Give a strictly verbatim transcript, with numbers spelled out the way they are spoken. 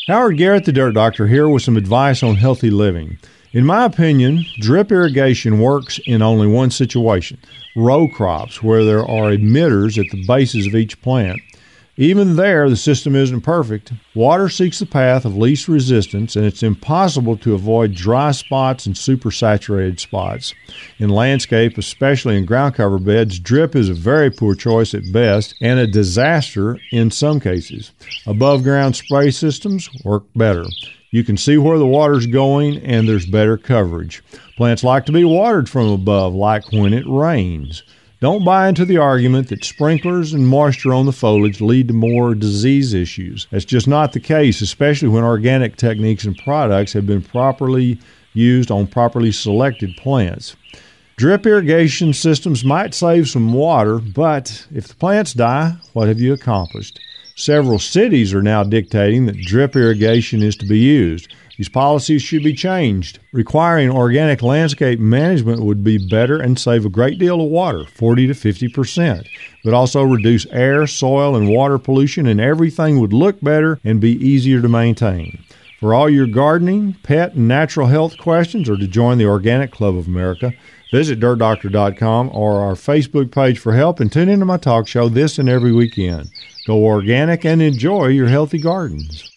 Howard Garrett, the Dirt Doctor, here with some advice on healthy living. In my opinion, drip irrigation works in only one situation, row crops, where there are emitters at the bases of each plant. Even there, the system isn't perfect. Water seeks the path of least resistance, and it's impossible to avoid dry spots and supersaturated spots. In landscape, especially in ground cover beds, drip is a very poor choice at best and a disaster in some cases. Above ground spray systems work better. You can see where the water's going, and there's better coverage. Plants like to be watered from above, like when it rains. Don't buy into the argument that sprinklers and moisture on the foliage lead to more disease issues. That's just not the case, especially when organic techniques and products have been properly used on properly selected plants. Drip irrigation systems might save some water, but if the plants die, what have you accomplished? Several cities are now dictating that drip irrigation is to be used. These policies should be changed. Requiring organic landscape management would be better and save a great deal of water, forty to fifty percent, but also reduce air, soil, and water pollution, and everything would look better and be easier to maintain. For all your gardening, pet, and natural health questions, or to join the Organic Club of America, visit dirt doctor dot com or our Facebook page for help, and tune into my talk show this and every weekend. Go organic and enjoy your healthy gardens.